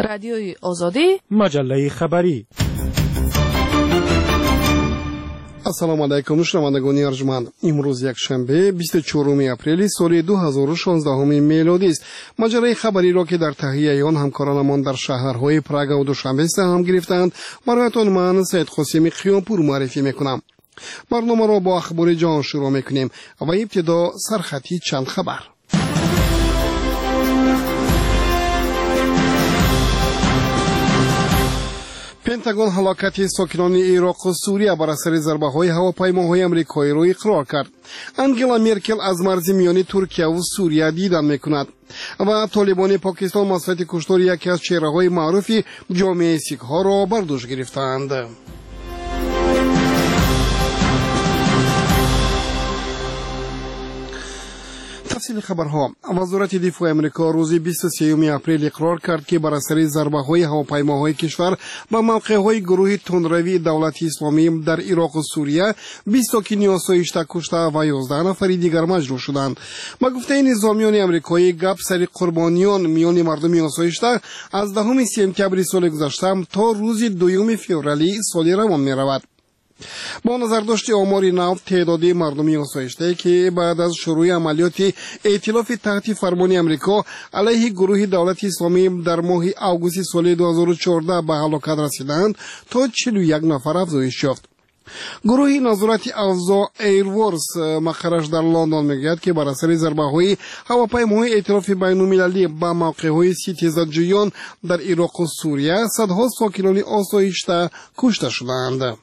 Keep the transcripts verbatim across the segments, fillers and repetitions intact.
رادیوی آزادی، مجله خبری. السلام علیکم شنوندگان ارجمند. امروز یک شنبه بیست و چهارم اپریل سال دو هزار و شانزده میلادی است. مجله خبری را که در تهیه آن همکارانمان در شهرهای پراگ و دوشنبه سهم گرفتند برایتان من سید قاسمی قیامپور معرفی میکنم. برنامه را با اخبار جهان شروع میکنیم و ابتدا سرخطی چند خبر. پنتاگون هلاکت ساکنان عراق و سوریه بر اثر ضربه‌های هواپیماهای آمریکایی را اقرار کرد. انگلا مرکل از مرز میانی ترکیه و سوریه دیدن میکند و طالبان پاکستان مسئله کشتار یکی از چهره‌های معروف جامعه سیک‌ها را بر دوش گرفتند. تفصیل خبرها. وزارت دفاع امریکا روز بیست و سه اپریل اقرار کرد که بر اثر ضربه‌های هواپیماهای کشور به موقع‌های گروه تندروی دولت اسلامی در عراق و سوریه بیست ساکن آسایش کشته و یازده نفر دیگر مجروح شدند. با گفته نظامیان آمریکایی گپ سر قربانیان میان مردم آسایش از دهم سپتامبر سال گذشته تا روز دوم فوریه سال روان می‌رود. با نظرداشت آمار نو تعداد مردم آسایشته که بعد از شروع عملیات ائتلاف تحت فرمان امریکا علیه گروه دولت اسلامی در ماه آگوست سال دو هزار و چهارده به هلاکت رسیدند تا چهل و یک نفر افزایش یافت. گروه نظارت اوضاع ایروورس مقرش در لندن میگوید که بر اثر ضربه‌های هواپیماهای ائتلاف بین‌المللی به موقع‌های ستیزجویان در عراق و سوریه صدها ساکنان آسایشته کشته شدند.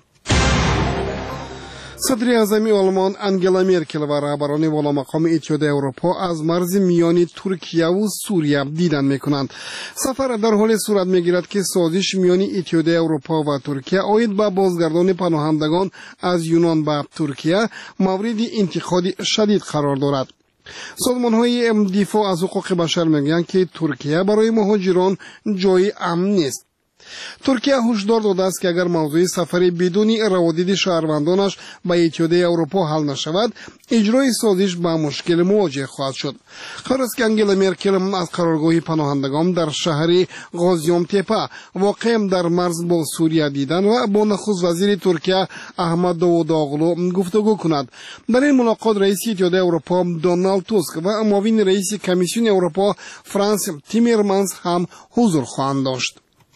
صدر اعظم آلمان انگلا مرکل و رهبران والامقام اتحادیه اروپا از مرز میانی ترکیه و سوریه دیدن میکنند. سفر در حال صورت میگیرد که سازش میان اتحادیه اروپا و ترکیه عاید به بازگردان پناهندگان از یونان به ترکیه مورد انتقاد شدید قرار دارد. سازمان‌های دفاع از حقوق بشر میگویند که ترکیه برای مهاجران جای امن نیست. ترکیه هشدار داده است که اگر موضوع سفر بدون روادید شهروندانش به اتحادیه اروپا حل نشود اجرای سازش با مشکل مواجه خواهد شد. قرار است که انگلا مرکل از قرارگاه پناهندگان در شهر غازیان تپه واقع در مرز با سوریه دیدن و با نخست وزیر ترکیه احمد داووداغلو گفتگو کند. در این ملاقات رئیس اتحادیه اروپا دونالد توسک و معاون رئیس کمیسیون اروپا فرانس تیمرمنز هم حضور خواهند داشت.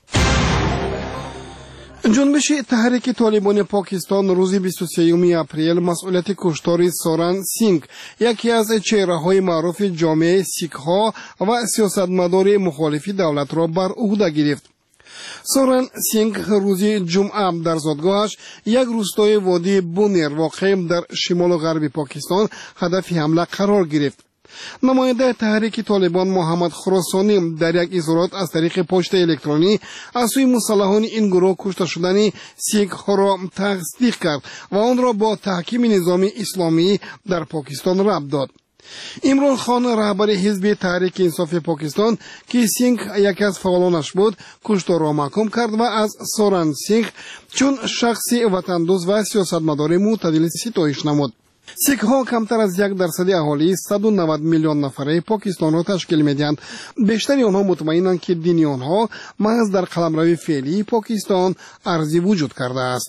جنبش تحریک طالبان پاکستان روز بیست و سه اپریل مسئولیت کشتار سورن سینگ یکی از چهره‌های معروف جامعه سیک‌ها و سیاستمدار مخالف دولت را بر عهده گرفت. سورن سینگ روز جمعه در زادگاهش یک روستای وادی بونیر واقع در شمال و غرب پاکستان هدف حمله قرار گرفت. نماینده تحریک طالبان محمد خراسانی در یک اظهارات از طریق پست الکترونی از سوی مسلحان این گروه کشته شدن سیک‌ها را تصدیق کرد و آن را با تحکیم نظام اسلامی در پاکستان ربط داد. عمران خان رهبر حزب تحریک انصاف پاکستان که سینگ یکی از فعالانش بود کشتار را محکوم کرد و از سورن سینگ چون شخصی وطن دوست و سیاستمدار معتدل ستایش نمود. سیک ها کمتر از یک درصد اهالی صد و نود میلیون نفره پاکستان را تشکیل میدهند. بیشتر آنها مطمئنند که دین آنها محض در قلمرو فعلی پاکستان ارزی وجود کرده است.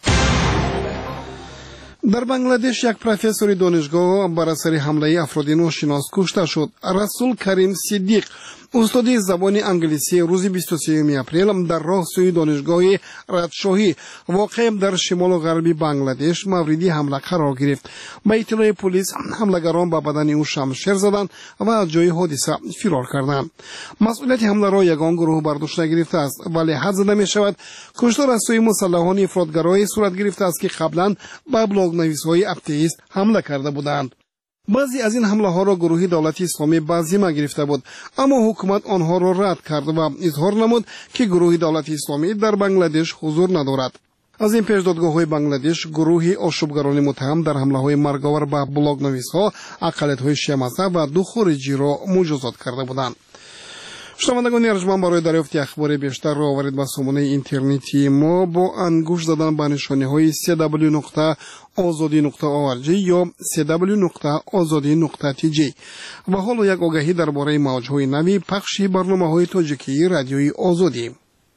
در بنگلادش یک پروفسور دانشگاه بر اثر حمله افراد ناشناس کشته شد. رسول کریم صدیق استاد زبان انگلیسی روز بیست و سه اپریل در راه سوی دانشگاه ردشاهی واقع در شمال و غربی بنگلادش مورد حمله قرار گرفت. به اطلاع پلیس حملگران به بدن او شمشیر زدند و از جای حادثه فرار کردند. مسئولیت حمله را یگان گروه بر دوش نگرفته است ولی حد زده می شود کشتار از سوی مسلحان افراطگرای صورت گرفته است که قبلا به بلاگ نویس‌های اتئیست حمله کرده بودند. بعضی از این حمله ها را گروه دولت اسلامی به ذمه گرفته بود اما حکومت آنها را رد کرد و اظهار نمود که گروه دولت اسلامی در بنگلادش حضور ندارد. از این پیش دادگاه‌های بنگلادش گروهی آشوبگران متهم در حمله‌های مرگاور به بلاگ نویس‌ها، اقلیت‌های شیعه مذهب و دو خارجی را مجازات کرده بودند. شنوندگان ارجمند، برای دریافت اخبار بیشتر را آورید به سامانه اینترنتی ما با انگوش زدن به نشانه‌های سی دبلیو نقطه آزادی نقطه او ار جی یا سی دبلیو نقطه آزادی نقطه تی جی. و حالا یک آگهی درباره موج‌های نوی پخش برنامه‌های تاجیکی رادیوی آزادی.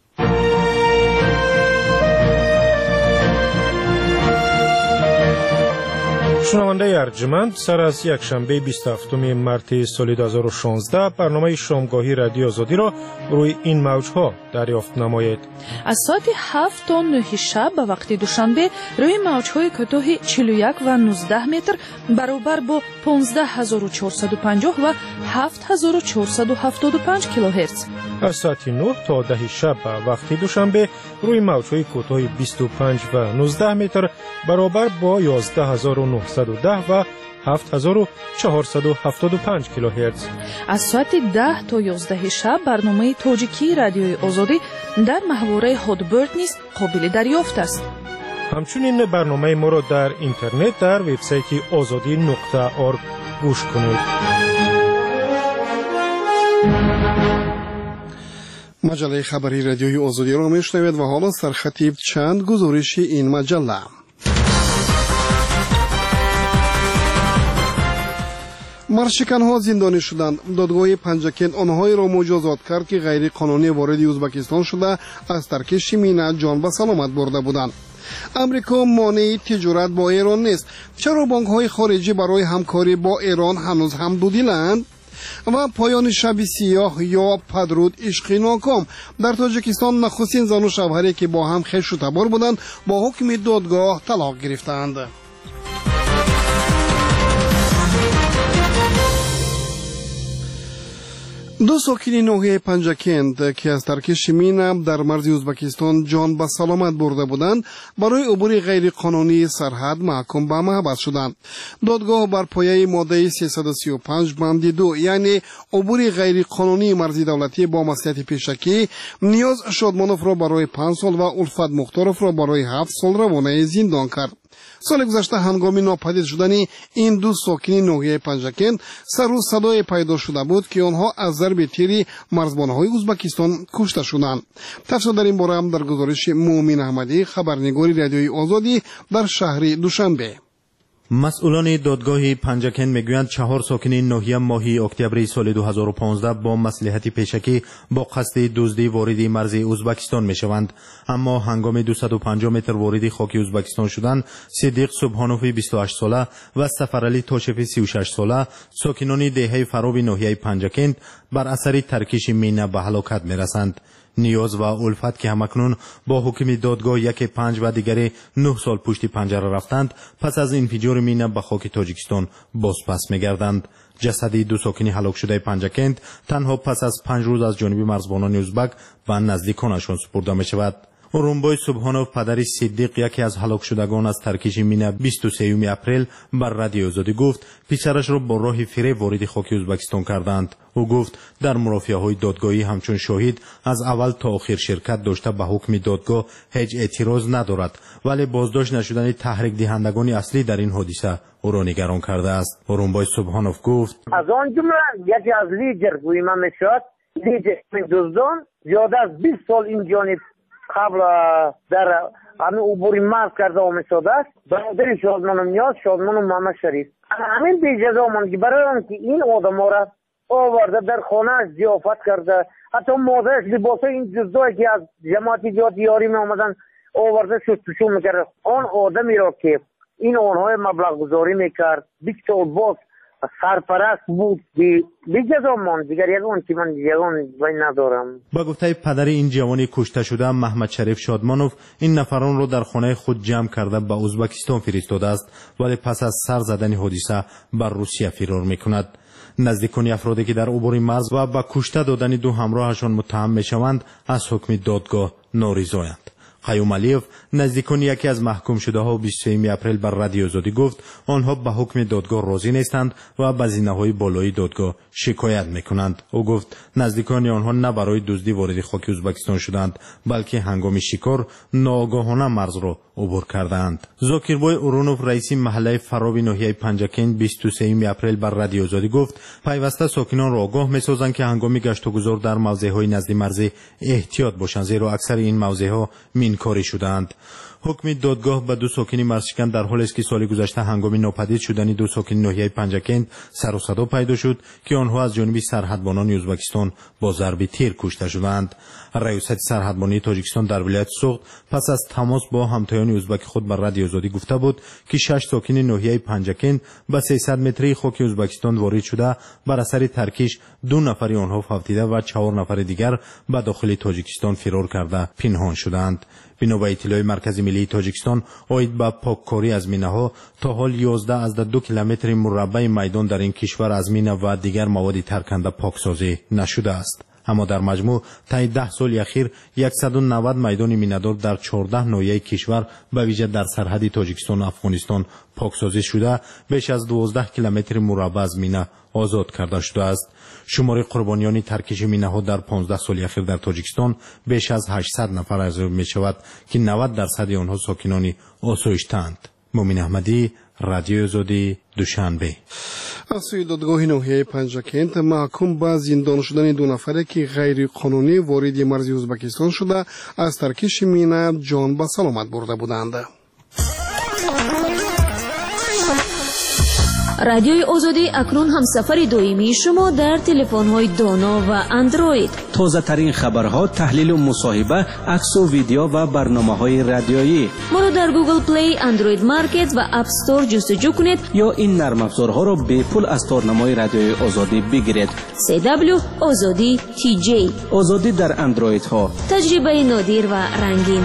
شنونده ارجمند، سر از یک شنبه بیست و هفتم مارس سال دو هزار و شانزده برنامه شامگاهی رادیو آزادی را روی این موجها دریافت نمایید. از ساعت هفت تا نه شب به وقت دوشنبه روی موجهای کوتاه چهل و یک و نوزده متر برابر با پانزده هزار و چهارصد و پنجاه و هفت هزار و چهارصد و هفتاد و پنج کیلوهرتز. از ساعت نه تا ده شب به وقت دوشنبه روی موجهای کوتاه بیست و پنج و نوزده متر برابر با یازده هزار و نهصد و ده و هفت هزار و چهارصد و هفتاد و پنج کیلوهرتز. از ساعت ده تا یازده شب برنامه تاجیکی رادیوی آزادی در محوره هادبرد نیز قابل دریافت است. همچنین برنامه ما را در اینترنت در وبسایت آزادی نقطه او ار جی گوش کنید. مجله خبری رادیوی آزادی را میشنوید و حالا سرخطیب چند گزارش این مجله. مرشکن‌ها زندانی شدند. دادگاه پنجکند آنهایی را مجازات کرد که غیر قانونی وارد ازبکستان شده از ترکیش مینا جان به سلامت برده بودند. امریکا مانع تجارت با ایران نیست. چرا بانک‌های خارجی برای همکاری با ایران هنوز هم دودیلند؟ و پایان شب سیاه یا پدرود عشقی ناکام. در تاجیکستان نخستین زن و شوهری که با هم خویش و تبار بودند با حکم دادگاه طلاق گرفتند. دو ساکن ناحیه پنجکند که از ترکیش مینا در مرز ازبکستان جان به سلامت برده بودند برای عبور غیر قانونی سرحد محکوم به محبس شدند. دادگاه بر پایه ماده سیصد و سی و پنج بند دو یعنی عبور غیر قانونی مرزی دولتی با مصلحت پیشکی نیاز شادمانوف را برای پنج سال و الفت مختاروف را برای هفت سال روانه زندان کرد. سال گذشته هنگام ناپدید شدن این دو ساکن ناحیه پنجکند سر و صدای پیدا شده بود که آنها از ضرب تیری مرزبان‌های ازبکستان کشته شدند. تفصیل در این باره هم در گزارش مومن احمدی، خبرنگار رادیوی آزادی در شهر دوشنبه. مسئولان دادگاه پنجکند میگویند چهار ساکن ناحیه ماهی اکتبر سال دو هزار و پانزده با مصلحت پیشکی با قصد دزدی وارد مرز ازبکستان میشوند، اما هنگام دویست و پنجاه متر وارد خاک ازبکستان شدن صدیق سبحانوف بیست و هشت ساله و سفرعلی تاشف سی و شش ساله ساکنان دهه فراب ناحیه پنجکند بر اثر ترکیش مینا به هلاکت میرسند. نیاز و الفت که همکنون با حکم دادگاه یک پنج و دیگری نه سال پشت پنجره رفتند پس از انفجار مینا به خاک تاجیکستان باز پس میگردند. جسد دو ساکن هلاک شده پنجکند تنها پس از پنج روز از جانب مرزبانان ازبک و نزدیکانشان سپرده می شود. اورونبای سبحانوف پدر صدیق یکی از هلاک شدگان از ترکیش مینا بیست و سوم اپریل بر رادیو آزادی گفت پسرش را با راه فریب وارد خاک ازبکستان کردند. او گفت در مرافعه‌های دادگاهی همچون شاهد از اول تا آخر شرکت داشته به حکم دادگاه هیچ اعتراض ندارد، ولی بازداشت نشدن تحریک دهندگان اصلی در این حادثه او را نگران کرده است. اورونبای سبحانوف گفت از آن جمله یکی از لیدر گویما میشد لیدر دزدان زیاده از بیست سال این جانب قبل در همین عبوری مرز کرده آمده شده است. برادر شادمان نیاز شادمان محمد شریف همین بیجزا آمد که برای آن که این آدم را آورده در خانه ضیافت کرده، حتی مادرش لباسه این جزایی که از جماعتی جات یاری می آمدن آورده شستشو میکرد. آن آدمی را که این آنهای مبلغ گذاری میکرد بیست سال باز سرپرست بود بیجزا ماند. دیگر یکان که من یکان بین ندارم. با گفته پدر این جوانی کشته شده محمد شریف شادمانوف این نفران را در خانه خود جمع کرده به ازبکستان فرستاده است، ولی پس از سر زدن حادثه بر روسیه فرار میکند. نزدیکان افرادی که در عبور مرز و با کشته دادن دو همراهشان متهم میشوند از حکم دادگاه نارضایند. قیوم علیف نزدیکان یکی از محکوم شده ها بیست و سه اپریل بر رادیو آزادی گفت آنها به حکم دادگاه راضی نیستند و به زینه‌های بالای دادگاه شکایت میکنند. او گفت نزدیکان آنها نه برای دزدی وارد خاک ازبکستان شدند بلکه هنگام شکار ناآگاهانه مرز را عبور کردند. زاکربای اورونوف رئیس محله فراب ناحیه پنجکین بیست و سه اپریل بر رادیو آزادی گفت پیوسته ساکنان را آگاه می‌سازند که هنگام گشت و گذار در موضع‌های نزد مرز احتیاط باشند زیرا اکثر این موضع‌ها مینکاری شدند. حکم دادگاه به دو ساکن مرزشکن در حالی است که سال گذشته هنگام ناپدید شدن دو ساکن ناحیه پنجکین سر و صدا پیدا شد که آنها از جانب سرحدبانان ازبکستان با ضرب تیر کشته شدند. ریاست سرحدبانی تاجیکستان در ولایت سوخت پس از تماس با همتایان ازبک خود بر رادیو آزادی گفته بود که شش ساکن ناحیه پنجکین به سیصد متری خاک ازبکستان وارد شده بر اثر ترکیش دو نفر آنها فوتیده و چهار نفر دیگر به داخل تاجیکستان فرار کرده پنهان شدند. بنا به اطلاع مرکز ملی تاجیکستان آید به پاککاری از مینه‌ها تا حال یازده از دو کیلومتر مربع میدان در این کشور از مینه و دیگر مواد ترکنده پاکسازی نشده است. اما در مجموع طی ده سال اخیر صد و نود میدان مینه‌دار در چهارده ناحیه کشور به ویژه در سرحد تاجیکستان و افغانستان پاکسازی شده بیش از دوازده کیلومتر مربع از مینه آزاد کرده شده است. شمار قربانیان ترکش مینه‌ها در پانزده سال اخیر در تاجیکستان بیش از هشتصد نفر ارزیابی می‌شود که نود درصد آنها ساکنان آسایشتند. مومن احمدی، رادیو آزادی، دوشنبه. از سوی دادگاه ناحیه پنجکین محکوم به زندان شدن دو نفره که غیر قانونی وارد مرز ازبکستان شده از ترکش مینه جان به سلامت برده بودند. رادیوی آزادی اکنون هم سفر دائمی شما در تلفن‌های دانا و اندروید. تازه ترین خبرها، تحلیل و مصاحبه، عکس و ویدیو و برنامه‌های رادیویی. ما رو در گوگل پلی، اندروید مارکت و اپ استور جستجو کنید یا این نرم افزارها را به پول از تارنمای رادیوی آزادی بگیرید. سی دبلیو آزادی تی جی. آزادی در اندروید ها. تجربه نادر و رنگین.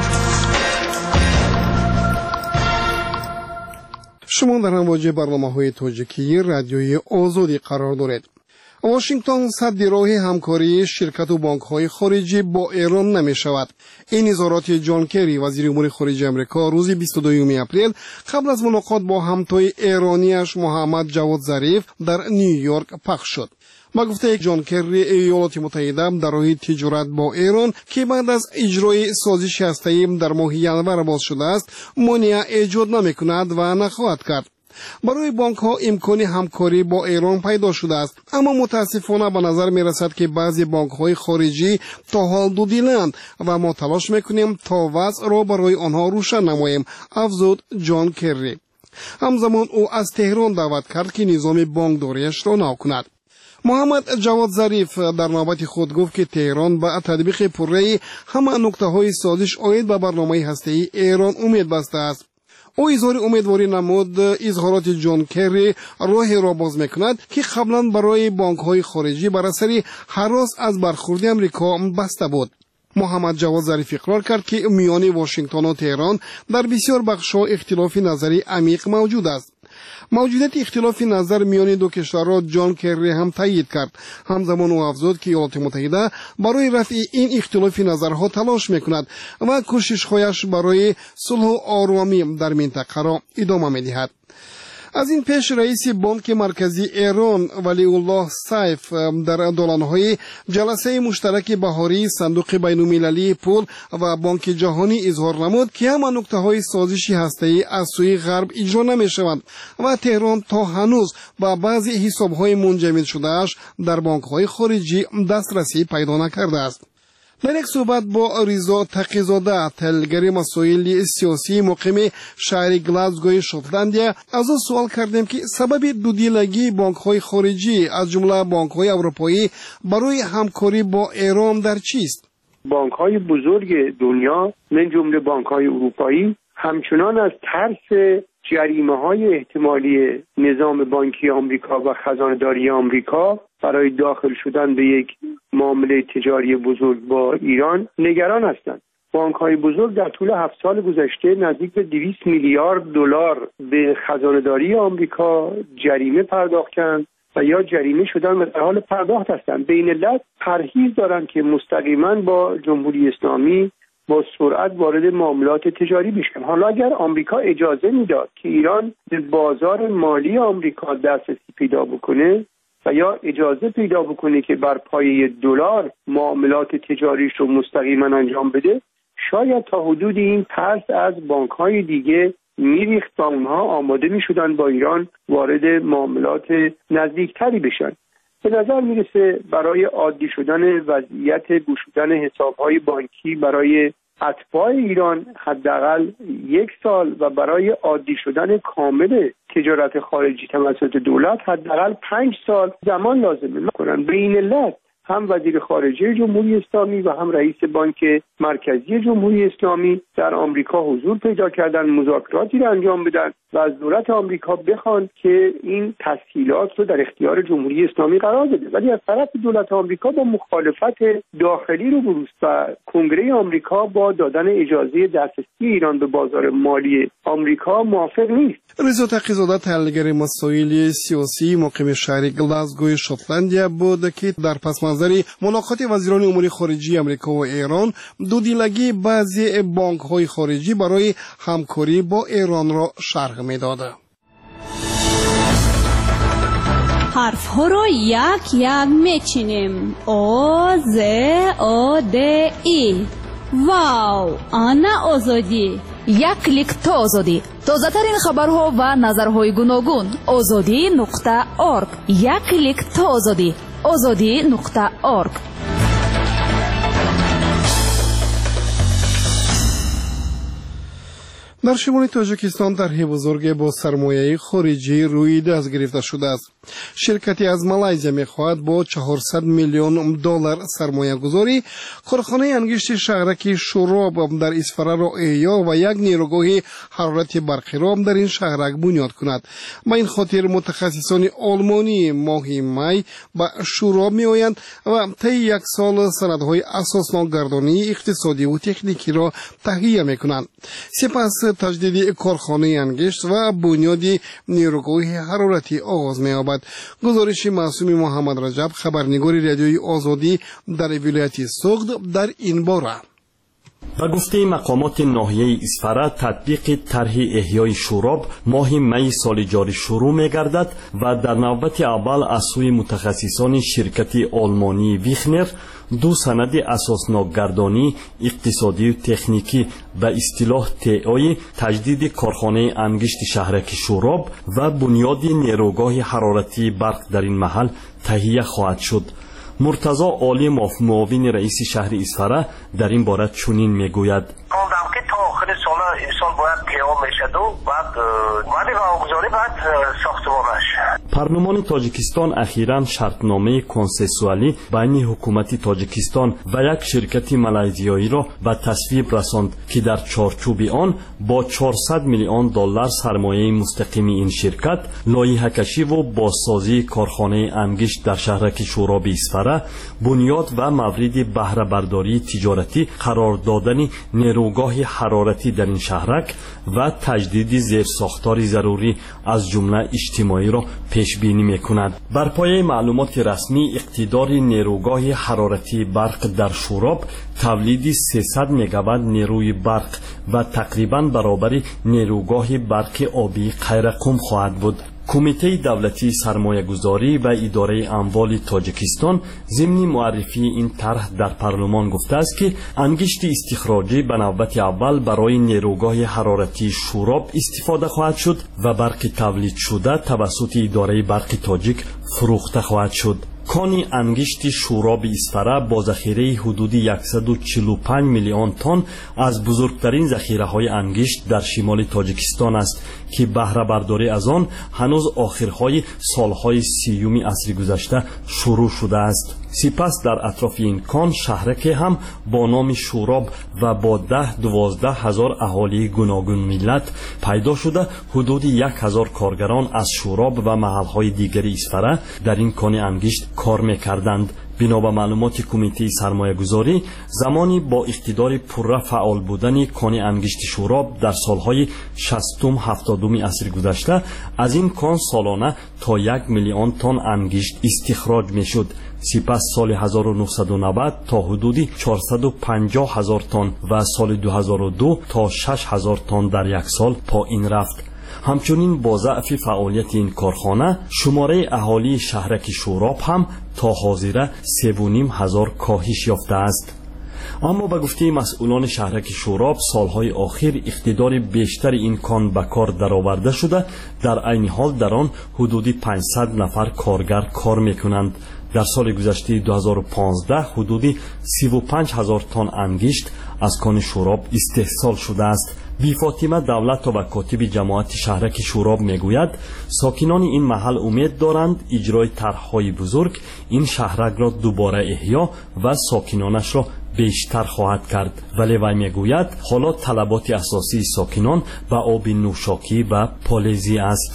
شما در امواج برنامه‌های تاجیکی رادیوی آزادی قرار دارید. واشنگتن سد راه همکاری شرکت و بانک‌های خارجی با ایران نمی‌شود. این اظهارات جان کری وزیر امور خارجه آمریکا روز بیست و دو اپریل قبل از ملاقات با همتای ایرانیش محمد جواد ظریف در نیویورک پخش شد. با گفته جان کری، ایالات متحده در راه تجارت با ایران که بعد از اجرای سازش هسته‌ای در ماه ژانویه باز شده است مانع ایجاد نمی‌کند و نخواهد کرد. برای بانک ها امکان همکاری با ایران پیدا شده است، اما متاسفانه به نظر می رسد که بعضی بانک های خارجی تا حال دو دلند و ما تلاش میکنیم تا وضع را برای آنها روشن نماییم، افزود جان کری. همزمان او از تهران دعوت کرد که نظام بانکداریش را نو کند. محمد جواد ظریف در نوبت خود گفت که تهران به تطبیق پره‌ای همه نکته های سازش آید به برنامه هسته‌ای ایران امید بسته است. او اظهار امیدواری نمود اظهارات جان کری راهی را باز میکند که قبلا برای بانک های خارجی بر اثر هراس از برخورد امریکا بسته بود. محمد جواد ظریف اقرار کرد که میان واشنگتن و تهران در بسیار بخش‌ها اختلاف نظری عمیق موجود است. موجودیت اختلاف نظر میان دو کشورها جان کری هم تایید کرد. همزمان او افزود که ایالات متحده برای رفع این اختلاف نظرها تلاش میکند و کوشش‌هایش برای صلح و آرامی در منطقه را ادامه میدهد. از این پیش رئیس بانک مرکزی ایران ولی الله سیف در دالان‌های جلسه مشترک بهاری صندوق بین‌المللی پول و بانک جهانی اظهار نمود که همه نکته‌های سازشی هسته‌ای از سوی غرب اجرا نمی‌شوند و تهران تا هنوز با بعضی حساب‌های منجمد شده‌اش در بانک‌های خارجی دسترسی پیدا نکرده است. در یک صحبت با رضا تقی‌زاده، تحلیلگر مسائل سیاسی مقیم شهر گلاسگوی شوتلندیا، از او سوال کردیم که سبب دودیلگی بانک‌های خارجی از جمله بانک‌های اروپایی برای همکاری با ایران در چیست؟ بانک‌های بزرگ دنیا من جمله بانک‌های اروپایی همچنان از ترس جریمه‌های احتمالی نظام بانکی آمریکا و خزانه‌داری آمریکا برای داخل شدن به یک معامله تجاری بزرگ با ایران نگران هستند. بانک‌های بزرگ در طول هفت سال گذشته نزدیک به دویست میلیارد دلار به خزانه‌داری آمریکا جریمه پرداختند و یا جریمه شدن و در حال پرداخت هستند. بین علت پرهیز دارند که مستقیما با جمهوری اسلامی با سرعت وارد معاملات تجاری بشن. حالا اگر آمریکا اجازه میداد که ایران به بازار مالی آمریکا دسترسی پیدا بکنه و یا اجازه پیدا بکنه که بر پایه دلار معاملات تجاریش رو مستقیما انجام بده، شاید تا حدود این ترس از بانک‌های دیگه میریخت و اونها آماده میشدن با ایران وارد معاملات نزدیکتری بشن. به نظر میرسه برای عادی شدن وضعیت گشودن حساب‌های بانکی برای اتباع ایران حداقل یک سال و برای عادی شدن کامل تجارت خارجی توسط دولت حداقل پنج سال زمان لازمه میکنن. به این علت هم وزیر خارجه جمهوری اسلامی و هم رئیس بانک مرکزی جمهوری اسلامی در آمریکا حضور پیدا کردن، مذاکراتی را انجام بدن و از دولت آمریکا بخوان که این تسهیلات رو در اختیار جمهوری اسلامی قرار بده. ولی از طرف دولت آمریکا با مخالفت داخلی رو بروز و کنگره آمریکا با دادن اجازه دسترسی ایران به بازار مالی آمریکا موافق نیست. رضا تقی‌زاده تحلیلگر مسائل سیاسی مقیم شهر گلاسگوی شوتلندیا بود که در پس منظر ملاقات وزیران امور خارجه آمریکا و ایران دودیلگی بعضی بانک‌های خارجی برای همکاری با ایران را شرح می‌داد. حرف‌ها را یک یک می‌چینیم. او ز او د ای. واو، آنا آزادی. یک کلیک تا آزادی. تازه‌ترین خبرها و نظرهای گوناگون. آزادی نقطه اورگ. یک کلیک تا آزادی. آزادی نقطه اورگ. در شمال تاجیکستان طرح بزرگ با سرمایه خارجی روی دست گرفته شده است. شرکتی از مالایزیا می‌خواهد با چهارصد میلیون دلار سرمایه گذاری کارخانه انگشت شهرک شوراب در اسفره را احیا و یک نیروگاه حرارت برقی را در این شهرک بنیاد کند. با این خاطر متخصصان آلمانی ماه می به شوراب می‌آیند و طی یک سال سندهای اساسنامه‌گردانی اقتصادی و تکنیکی را تهیه می‌کنند. سپس تجدید کارخانه انگشت و بنیاد نیروگاه حرارتی آغاز می‌یابد. گزارش معصوم محمد رجب، خبرنگار رادیوی آزادی در ولایت سوغد در این باره. به گفته مقامات ناحیه اسفره تطبیق طرح احیای شوراب ماه می سال جاری شروع می‌گردد و در نوبت اول از سوی متخصصان شرکت آلمانی ویخنر دو سند اساسنامه‌گردانی اقتصادی و تکنیکی به اصطلاح تئوی تجدید کارخانه انگشت شهرک شوراب و بنیاد نیروگاه حرارتی برق در این محل تهیه خواهد شد. مرتضی عالی معاون رئیس شهر اسفره در این باره چنین میگوید: گفتم که تا آخر سال این سال باید قیام میشد و بعد ولی واگذاری بعد ساختمانش. پارلمان تاجیکستان اخیراً شرطنامه کنسنسوالی بین حکومت تاجیکستان و یک شرکت مالایزیایی را به تصویب رساند که در چارچوب آن با چهارصد میلیون دلار سرمایه مستقیم این شرکت لایحه کشی و بازسازی کارخانه انگشت در شهرک شوراب اسفره، بنیاد و مورد بهره برداری تجارتی قرار دادن نیروگاه حرارتی در این شهرک و تجدید زیرساختار ضروری از جمله اجتماعی را پیش بینی می‌کند. بر پایه معلومات رسمی اقتدار نیروگاه حرارتی برق در شوراب تولید سیصد مگاوات نیروی برق و تقریباً برابر نیروگاه برق آبی قیرقم خواهد بود. کمیته دولتی سرمایه گذاری و اداره اموال تاجیکستان ضمن معرفی این طرح در پارلمان گفته است که انگشت استخراجی به نوبت اول برای نیروگاه حرارتی شوراب استفاده خواهد شد و برق تولید شده توسط اداره برق تاجیک فروخته خواهد شد. کان انگشت شوراب اسفره با ذخیره حدود صد و چهل و پنج میلیون تن از بزرگترین ذخیره های انگشت در شمال تاجیکستان است که بهره برداری از آن هنوز آخرهای سالهای سیوم عصر گذشته شروع شده است. سپس در اطراف این کان شهرک هم با نام شوراب و با ده دوازده هزار اهالی گوناگون ملت پیدا شده حدود یک هزار کارگران از شوراب و محلهای دیگری اسفره در این کان انگشت کار میکردند. бино ба маълумоти кумитаи сармоягузорӣ, замони бо иқтидори пурра фаъол будани кони ангишти шӯроб дар солҳои шастум ҳафтодуми асри гузашта аз ин кон солона то як миллион тонн ангишт истихроҷ мешуд. сипас соли ҳазору нуҳсаду навад то ҳудуди чорсаду панҷоҳ ҳазор тонн ва соли ду ҳазору ду то шаш ҳазор тонн дар як сол поин рафт. ҳамчунин бо заъфи фаъолияти ин корхона шумораи аҳолии шаҳраки шӯроб ҳам то ҳозира севу ним ҳазор коҳиш ёфтааст. аммо ба гуфтаи масъулони шаҳраки шӯроб солҳои охир иқтидори бештари ин кон ба кор дароварда шуда, дар айни ҳол дар он ҳудуди панҷсад нафар коргар кор мекунанд. дар соли гузаштаи ду ҳазору понздаҳ ҳудуди сиву панҷ ҳазор тонн ангишт аз кони шӯроб истеҳсол шудааст. бифотима давлатова котиби ҷамоати шаҳраки шӯроб мегӯяд, сокинони ин маҳал умед доранд иҷрои тарҳҳои бузург ин шаҳракро дубора эҳьё ва сокинонашро бештар хоҳад кард. вале вай мегӯяд ҳоло талаботи асосии сокинон ба оби нӯшокӣ ва полезӣ аст.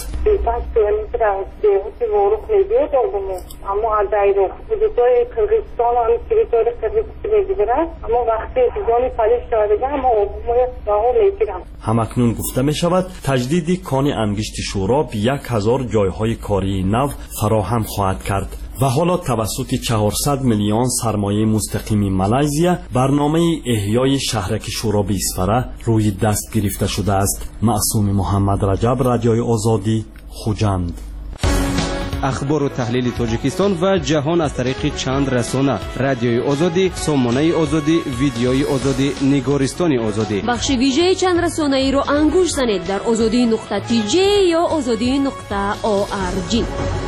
ҳамакнун гуфта мешавад таҷдиди кони ангишти шӯроб як ҳазор ҷойҳои кории нав фароҳам хоҳад кард ва ҳоло тавассути чаҳорсад миллион сармояи мустақими Малайзия барномаи эҳьёи шаҳраки шӯроби Исфара рӯи даст гирифта шудааст. маъсуми муҳаммад Раҷаб, Радиои Озодӣ, Хуҷанд. ахбору таҳлили Тоҷикистон ва ҷаҳон аз тариқи чанд расона: Радиои Озодӣ, Сомонаи Озодӣ, Видеои Озодӣ, Нигористони Озодӣ. бахши вижеи чанд расонаиро ангуш занед дар озодӣ нуқта ти ҷе ё озодӣ нуқта о ар ҷи.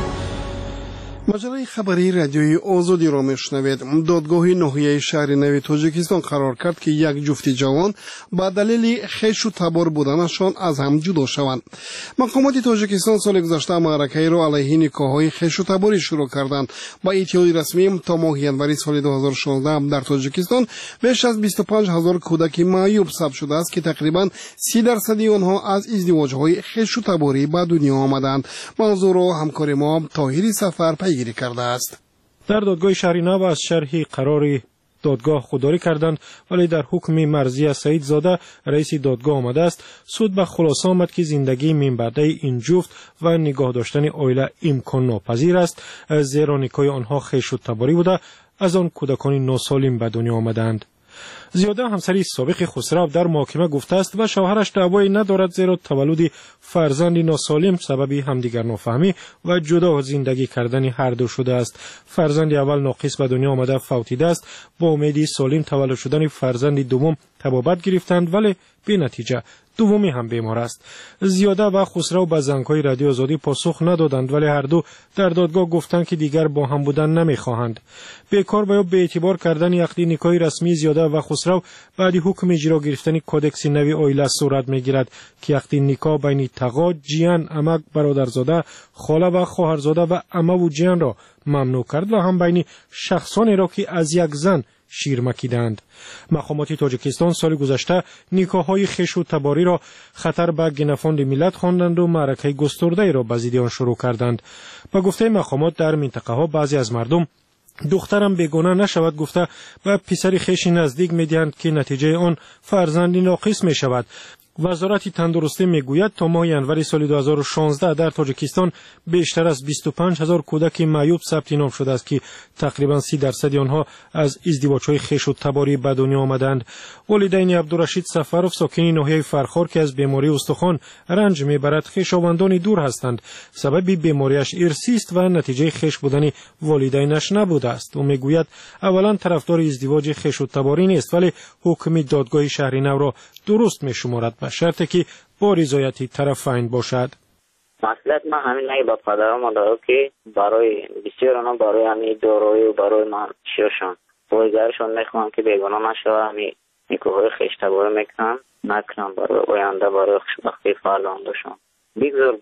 маҷалаи хабарии радиои озодиро мешунавед. додгоҳи ноҳияи шаҳри нави тоҷикистон қарор кард ки як ҷуфти ҷавон ба далели хешу табор буданашон аз ҳам ҷудо шаванд. мақомоти тоҷикистон соли гузашта маъракаеро алайҳи никоҳҳои хешу таборӣ шурӯъ карданд. ба иттилои расмӣ то моҳи январи соли ду ҳазору шонздаҳ дар тоҷикистон беш аз бисту панҷ ҳазор кӯдаки маъюб сабт шудааст ки тақрибан си дарсади онҳо аз издивоҷҳои хешу таборӣ ба дунё омаданд. мавзӯъро ҳамкори мо Тоҳири Сафар پیگیری کرده است. در دادگاه شهر نو از شرح قرار دادگاه خودداری کردند، ولی در حکم مرضیه سعید زاده رئیس دادگاه آمده است. سود به خلاصه آمد که زندگی من بعده این جفت و نگاه داشتن عائله امکان ناپذیر است، زیرا نکاح آنها خویش و تباری بوده، از آن کودکان ناسالم به دنیا آمدند. زیاده همسری سابق خسرو در محاکمه گفته است و شوهرش دعوایی ندارد، زیرا تولد فرزند ناسالم سبب همدیگر نفهمی و جدا زندگی کردن هر دو شده است. فرزند اول ناقص به دنیا آمده فوتیده است. با امیدی سالم تولد شدن فرزند دوم طبابت گرفتند، ولی بی نتیجه. دومی هم بیمار است. زیاده و خسرو به زنگ‌های رادیو آزادی پاسخ ندادند، ولی هر دو در دادگاه گفتند که دیگر با هم بودن نمی‌خواهند. بیکار و به اعتبار کردن عقد نکاح رسمی زیاده و خسرو بعد حکم اجرا گرفتن کودکس نوی عائله صورت می‌گیرد که عقد نکاح بین تقا، جیان، عمک، برادرزاده، خاله و خواهرزاده و عمه و جیان را ممنوع کرد و هم بین شخصانی را که از یک زن شیر مکیدند. مقامات تاجیکستان سال گذشته نکاح‌های خویش و تباری را خطر به گنفاند ملت خواندند و معرکه گسترده را به ضد آن شروع کردند. به گفته مقامات در منطقه ها بعضی از مردم دخترم بیگانه نشود گفته و پسر خویش نزدیک می‌دهند که نتیجه آن فرزندی ناقص می‌شود. وزارت تندرستی میگوید تا ماه ینور سال دو هزار و شانزده در تاجیکستان بیشتر از بیست و پنج هزار کودک معیوب ثبت نام شده است که تقریبا سی درصد آنها از ازدواج‌های خویش و تباری به دنیا آمدند. والدین عبدالرشید سفروف ساکن ناحیه فرخار که از بیماری استخوان رنج میبرد خویشاوندان دور هستند. سبب بیماریش ارثی است و نتیجه خویش بودن والدینش نبوده است. او میگوید اولا طرفدار ازدواج خویش و تباری نیست، ولی حکم دادگاه شهر نو را درست میشمارد به شرطی که با رضایت طرفین باشد. مسئله ما همین نگه با پدرم مادرم که برای بسیار آنها برای همین دارایی و برای من شیرشان بایگرشان میخوام که بیگانه نشوه، همین نکوهای خویش تباری میکنم نکنم برای آینده برای خوشبختی فرزندشان. بگذار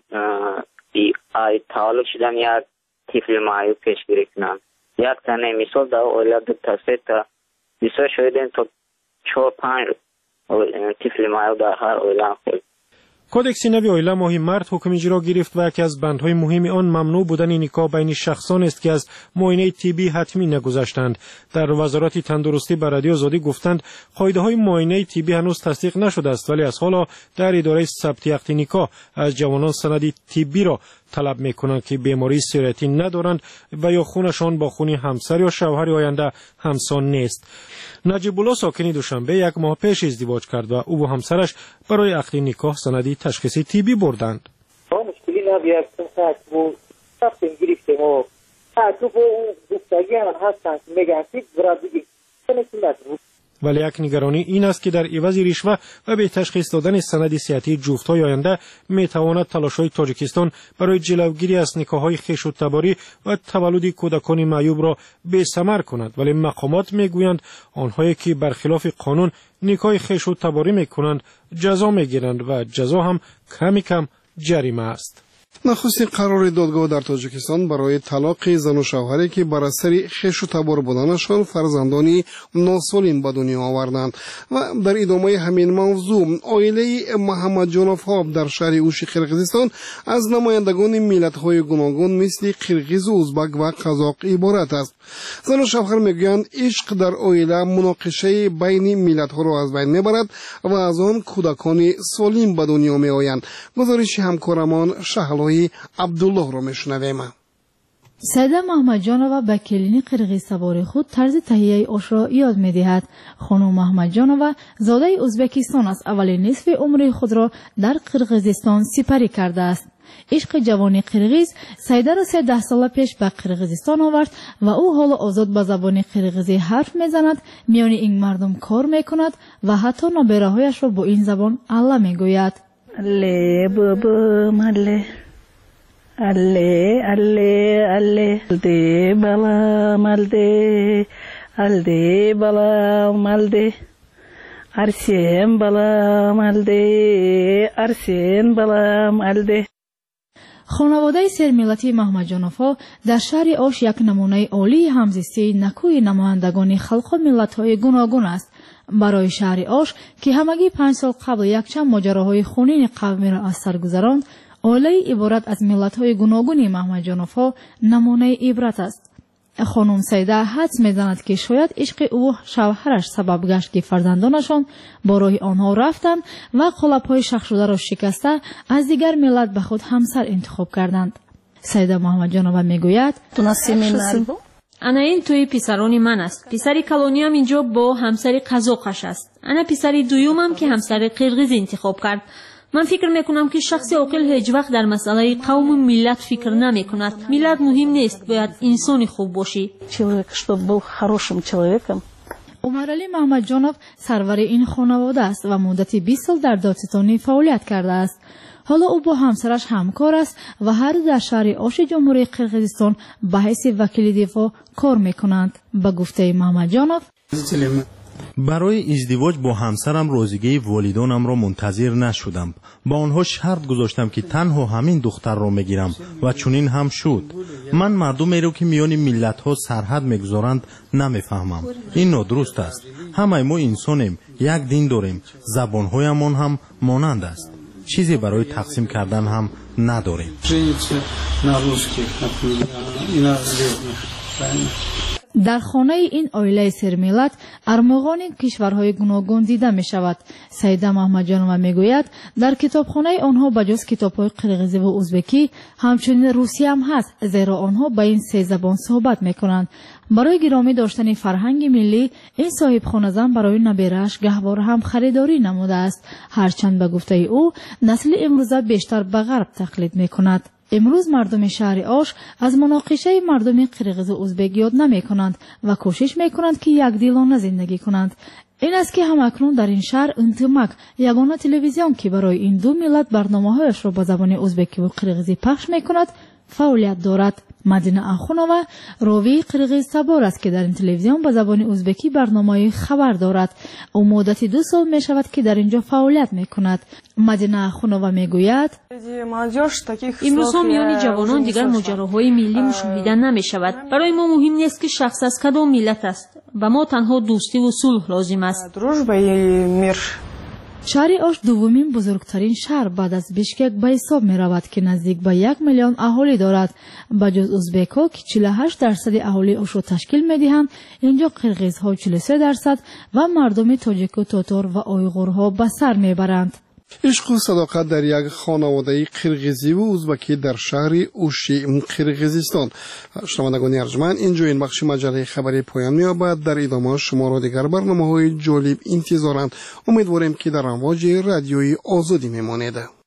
ای تولد شدن یک طفل معیوب پیشگیری کنم. یک تنه مثال در اولاد تا تا بسیار شاید تا چهار پنج طفل معیوب در هر اولاد خود. کودکس نوی اویلا ماهی مرد حکم اجرا گرفت و یکی از بندهای مهم آن ممنوع بودن نکاح بین شخصان است که از معاینه طبی حتمی نگذشتند. در وزارت تندرستی به رادیو آزادی گفتند قاعده های معاینه طبی هنوز تصدیق نشده است، ولی از حالا در اداره ثبت عقد نکاح از جوانان سند طبی را طلب میکنند که بیماری سریاتی ندارند و یا خونشان با خون همسر یا شوهر آینده همسان نیست. نجیب الله ساکنی دوشنبه یک ماه پیش ازدواج کرد و او و همسرش برای عقد نکاح سندی تشخیصی طبی بردند. مشکلی نبید که تو ثبت گرفتیم و تو با اون دوستگی هم هستند میگن که برای دیگه ولی یک نگرانی این است که در عوض رشوه و به تشخیص دادن سند صحتی جفت‌های آینده میتواند تلاش‌های تاجیکستان برای جلوگیری از نکاح‌های خویش و تباری و تولد کودکان معیوب را بی‌ثمر کند. ولی مقامات میگویند آنهایی که برخلاف قانون نکاح خویش و تباری میکنند جزا میگیرند و جزا هم کمی کم جریمه است. نخستین قرار دادگاه در تاجیکستان برای طلاق زن و شوهری که بر اثر خویش و تبار بودنشان فرزندانی ناسالم به دنیا آوردند. و در ادامه همین موضوع عائله محمد جانوف ها در شهر اوش قرقیزستان از نمایندگان ملت‌های گوناگون مثل قرقیز و ازبک و قزاق عبارت است. زن و شوهر میگویند عشق در عائله مناقشه بین ملت‌ها را از بین میبرد و از آن کودکان سالم به دنیا میآیند. گزارش همکارمان شهلای عبدالله را میشنویم. سیده محمد جانووا به کلینی قرقیز سوار خود طرز تهیه آش را یاد می‌دهد. خانم محمد جانووا زاده ازبکستان است. اولین نصف عمر خود را در قرقیزستان سپری کرده است. عشق جوانی قرقیز سیده را سه ده سال پیش به قرقیزستان آورد و او حالا آزاد به زبان قرقیزی حرف میزند، میان این مردم کار میکند و حتی نابغه‌هایش را با این زبان الله میگوید. الله بابا مله الله الله الله ده بالا مالده الده بالا مالده ارسین بالا مالده ارسین بالا مالده. خانواده سرملتی محمد جانوفا در شهر آش یک نمونه عالی همزیستی نکوی نمایندگان خلق و ملت‌های گوناگون است. برای شهر آش که همگی پنج سال قبل یک چند ماجراهای خونین قومی را از سر گذراند، عائله عبارت از ملت‌های گوناگون محمد جانوفا نمونه عبرت است. خانم سیده حدس می‌زند که شاید عشق او شوهرش سبب گشت که فرزندانشان با راه آنها رفتند و قالب‌های شخص شده را شکسته از دیگر ملت به خود همسر انتخاب کردند. سیده محمد جانووا میگوید انا این توی پسرانی من است. پسری کلونی هم اینجا با همسری قزاقش است. انا پسری دویومم که همسر قرقیز انتخاب کرد. من فکر میکنم که شخص عاقل هیچ وقت در مسئله قوم و ملت فکر نمی کند. ملت مهم نیست، باید انسانی خوب باشی. عمر علی محمد جانوف سرور این خانواده است و مدت بیست سال در دادستانی فعالیت کرده است. حالا او با همسرش همکار است و هر در شهر آش جمهوری قرقیزستان به حیث وکیل دفاع کار میکنند. به گفته محمد جانوف برای ازدواج با همسرم روزگی والدانم را منتظر نشدم. با آنها شرط گذاشتم که تنها همین دختر را میگیرم و چنین هم شد. من مردمی را که میان ملت ها سرحد میگذارند نمیفهمم. این نادرست است. همه ما انسانیم، یک دین داریم، زبانهایمان هم مانند است. چیزی برای تقسیم کردن هم نداریم. در خانه این عائله سرملت ارمغان کشورهای گوناگون دیده می شود. سیده محمد جانووا می گوید در کتابخانه آنها بجز کتابهای قرقیزی و ازبکی همچنین روسی هم هست، زیرا آنها به این سه زبان صحبت می کنند. برای گرامی داشتن فرهنگ ملی این صاحب خانه زن برای نبیرش گهوار هم خریداری نموده است. هرچند به گفته او نسل امروزه بیشتر به غرب تقلید می کند. امروز مردم شهر آش از مناقشه مردم قرقیز و ازبک یاد نمی کنند و کوشش می کنند که یک دیلانه زندگی کنند. این است که همکنون در این شهر انتمک یگانه تلویزیون که برای این دو ملت برنامه‌هایش را با زبان ازبکی و قرقیزی پخش می کند فعالیت دارد. مدینه اخونووا راوی قرقیز تبار است که در این تلویزیون با زبان ازبکی برنامه خبر دارد. او مدت دو سال می شود که در اینجا فعالیت می کند. مدینه اخونووا می گوید امروز ها میان جوانان دیگر ماجراهای ملی مشاهده نمی شود. برای ما مهم نیست که شخص از کدام ملت است و ما تنها دوستی و صلح لازم است. шаҳри ош дуввумин бузургтарин шаҳр баъд аз бишкек ба ҳисоб меравад, ки наздик ба як миллион аҳолӣ дорад. ба ҷуз узбекҳо, ки чилу ҳашт дарсади аҳолии ошро ташкил медиҳанд, инҷо қирғизҳо чилу се дарсад ва мардуми тоҷику татор ва ойғурҳо ба сар мебаранд. ишқу садоқат дар як хонаводаи қирғизиву узбакӣ дар шаҳри ӯши қирғизистон. шунавандагони арҷманд, инҷо ин бахши маҷалаи хабари поян меёбад. дар идома шуморо дигар барномаҳои ҷолиб интизоранд. умедворем ки дар амвоҷи радиои озодӣ мемонед.